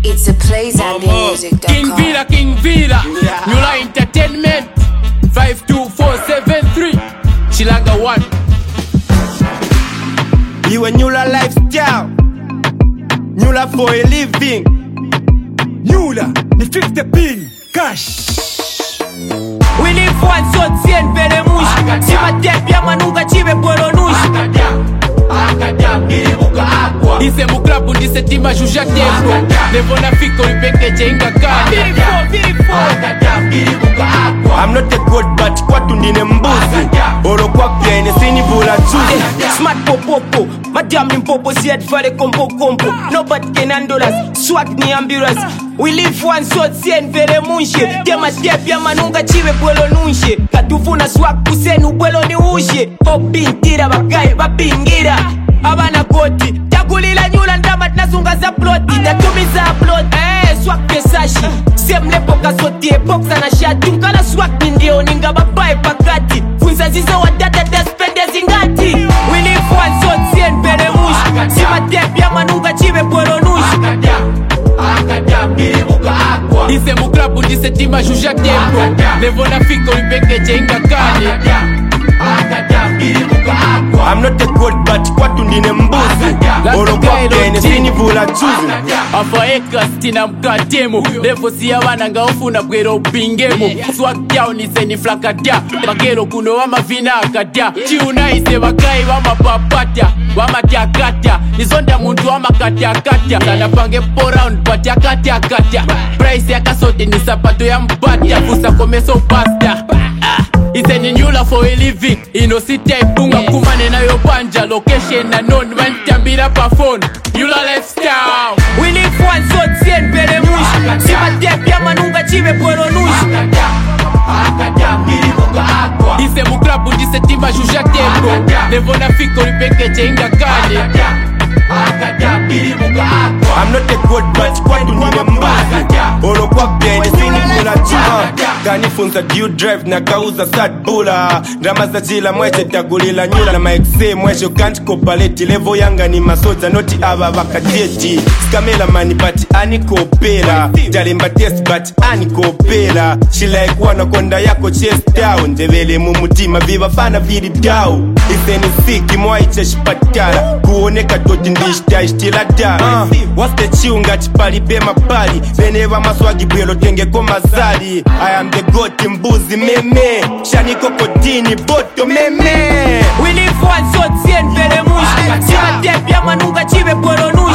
It's a PlayZambiaMusic.com. King Vida, Nula Entertainment, 52473, Chilanga 1. You a Nula lifestyle, Nula for a living. Nula, ni 50 pin, cash. We live one so tien vele mush. Sima tepia manunga chive polo nush. Ise muklabu ndise tima juja tempo. Nevo na fiko ipeke jenga kanya. I'm not a god but kwatu ndine mbuzi. Oro kwa pia ine sini vula chuzi. Smart popopo, madam ni mpopo si advare kompo. Nobody can handle us, swag ni ambulance. We live one so tien vele munshe. Tema tepia manunga chive polo nushe. Katufuna swag kusenu polo ni ushe. Obingira bagaye babingira. Abana koti, takulila nyula ndama nasunga za ploti. Tatumiza upload, swag pesashi. Semle poka sotie, boxa na shati. Unkala swag ndio ninga babae pakati. Funza zizo wadada daspende zingati. We live one so tien pere mush. Sima tepia manunga chive polo nush. Ise muklabu ndise tima juja tempo. Nevo na fiko ipeke jenga kanya. I'm not a god but kwatu ndine mbuzi. Oro kwa pia ine sini vula chuzi. Afa eka stina mkatemo. Levo siya wananga ofuna bwero pingemo. Swag yao nise ni flakatia. Bagero kuno wama vina akatia. Chiuna ise wakai wama papatya. Wama tia katya. Nizonda muntu wama katya katya. Sana pange po round patya katya katya. Price ya kasote ni sapato ya mpatya. Fusa komeso pasta. Ise ni Nula for a living. Ino sita ipunga kumane na yopanja. Location na non wantambira pa phone. Nula lifestyle. We live one so tien pere mush. Sima tepia manunga chive polo nush. Ise muklabu ndise tima juja tempo. Nevo na fiko ipeke jenga kanya. I'm not a god but kwatu ndine mbuzi. Oro kwa pia ine sini vula chuzi. Kanifunza due drive na kauza sad bula. Drama za jila mweche tagulila Nula. Na maekse mweche can't copaleti. Levo yanga ni masoja noti ava vakadeti. Skamela mani but anikopela. Jalimba test but anikopela. She like wana konda yako chest down. Ndevele mumutima viva fana viri down. Ise ni siki mwaiche shipatala. Kuoneka toti ndishtai shtila da. What's the chiunga chipali bema pali. Veneva maswagi bwelo tenge koma zali. I am the goat mbuzi meme. Shani kokodini boto meme. We live one so tien pere mush. Sima tepia manunga chive polo nush.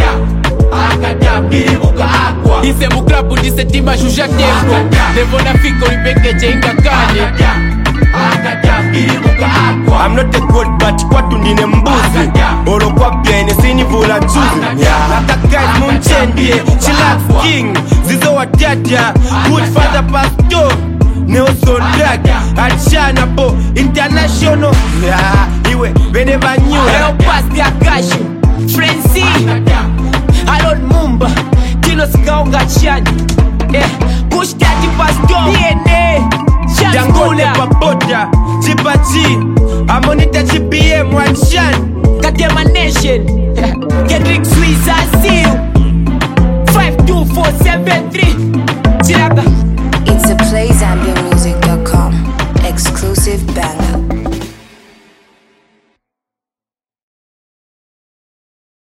Ise muklabu ndise tima juja tempo. Nevo na fiko ipeke jenga kanya. I'm not a god but kwatu ndine mbuzi. Oro kwa pia ine sini vula chuzi. Nakakai mumchendie, chillax king. Zizo watata, good father pastor. Nelson Drag, Achana po, international. Iwe, veneva Nula. Help us the Akashi, Frenzy, Alon Mumba, Tino Skaunga Chani. Push daddy pastor, DNA, Dangole Jangula. papota, Chipa